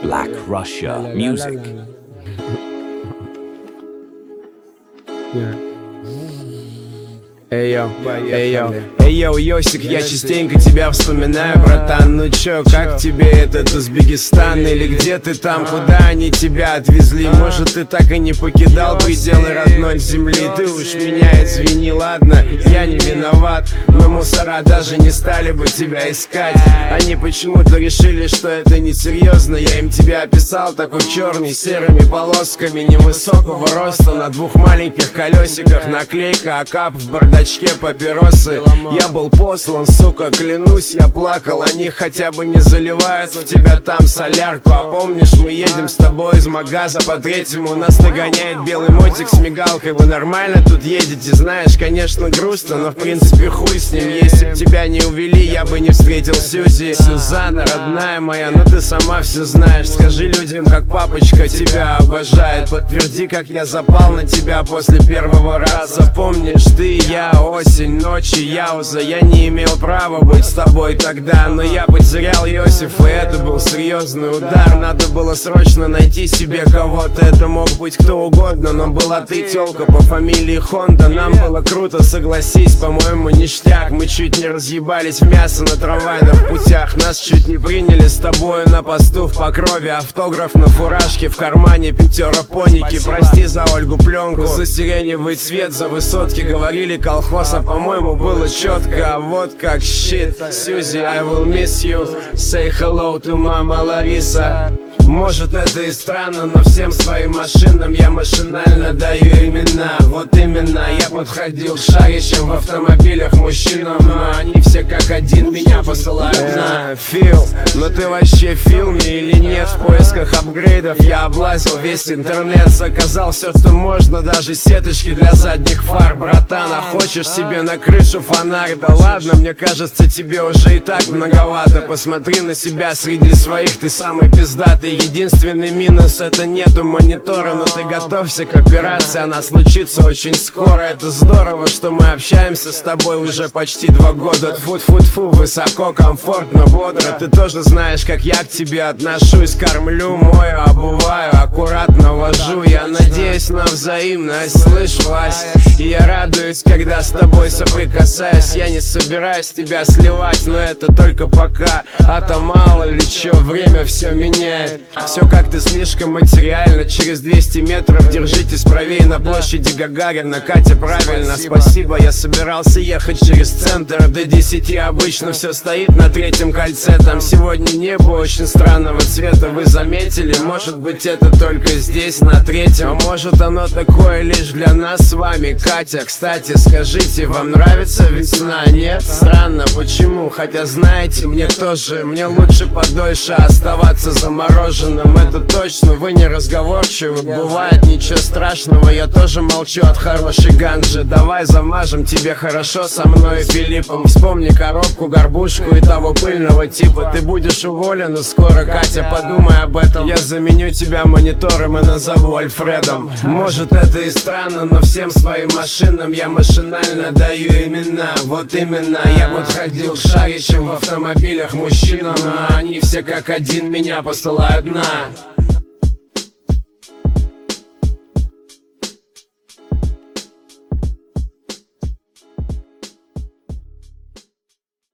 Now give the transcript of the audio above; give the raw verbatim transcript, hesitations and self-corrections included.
Black Russia music. Yeah. Эй, йо, эй, йо, эй, йо, Йосик, я частенько тебя вспоминаю, братан. Ну чё, как тебе этот Узбекистан? Или где ты там, куда они тебя отвезли? Может, ты так и не покидал пределы родной земли? Ты уж меня извини, ладно, я не виноват, но мусора даже не стали бы тебя искать. Они почему-то решили, что это несерьезно. Я им тебя описал такой черный, серыми полосками, невысокого роста, на двух маленьких колесиках, наклейка Акап в бардачке, папиросы. Я был послан, сука, клянусь, я плакал. Они хотя бы не заливают у тебя там солярку. А помнишь, мы едем с тобой из магаза по третьему, нас нагоняет белый мотик с мигалкой. Вы нормально тут едете? Знаешь, конечно, грустно, но в принципе хуй с ним. Если б тебя не увели, я бы не встретил Сьюзи. Сюзанна, родная моя, ну ты сама все знаешь. Скажи людям, как папочка тебя обожает. Подтверди, как я запал на тебя после первого раза. Помнишь, ты и я, осень, ночи, яуза. Я не имел права быть с тобой тогда, но я потерял Йосиф, и это был серьезный удар. Надо было срочно найти себе кого-то. Это мог быть кто угодно, но была ты, тёлка по фамилии Хонда. Нам было круто, согласись, по-моему, ништяк. Мы чуть не разъебались в мясо на трамвайных путях. Нас чуть не приняли с тобою на посту в Покрове. Автограф на фуражке, в кармане пятера поники. Прости за Ольгу пленку, за сиреневый цвет, за высотки. Говорили колхоз, а по-моему было четко. А вот как щит. Сьюзи, I will miss you. Say hello to мама Лариса. Может, это и странно, но всем своим машинам я машинально даю имена. Вот именно, я подходил к шарящим в автомобилях мужчинам, но они все как один меня посылают на Фил. Но ты вообще фил мне или нет? В поисках апгрейдов я облазил весь интернет, заказал все, что можно, даже сеточки для задних фар. Братан, а хочешь себе на крышу фонарь? Да ладно, мне кажется, тебе уже и так многовато. Посмотри на себя среди своих, ты самый пиздатый. Единственный минус — это нету монитора, но ты готовься к операции, она случится очень скоро. Это здорово, что мы общаемся с тобой уже почти два года. Тьфу-тьфу-тьфу, высоко, комфортно, бодро. Ты тоже знаешь, как я к тебе отношусь. Кормлю, мою, обуваю, аккуратно вожу. Я надеюсь на взаимность, слышь, Вась. И я радуюсь, когда с тобой соприкасаюсь. Я не собираюсь тебя сливать, но это только пока. А то мало ли чё, время все меняет. Все как-то слишком материально. Через двести метров держитесь правее, на площади Гагарина. Катя, правильно, спасибо. Я собирался ехать через центр до десяти. Обычно все стоит на третьем кольце. Там сегодня небо очень странного цвета. Вы заметили? Может быть, это только здесь, на третьем. А может, оно такое лишь для нас с вами. Катя, кстати, скажите, вам нравится весна? Нет? Странно, почему? Хотя знаете, мне тоже, мне лучше подольше оставаться замороженным. Это точно, вы не разговорчивы. Бывает, ничего страшного, я тоже молчу от хорошей ганджи. Давай замажем, тебе хорошо со мной и Филиппом. Вспомни коробку, горбушку и того пыльного типа. Ты будешь уволен скоро, Катя, подумай об этом. Я заменю тебя монитором и назову Альфредом. Может, это и странно, но всем своим машинам я машинально даю имена. Вот именно, я подходил к шарящим в автомобилях мужчинам, но они все как один меня посылают на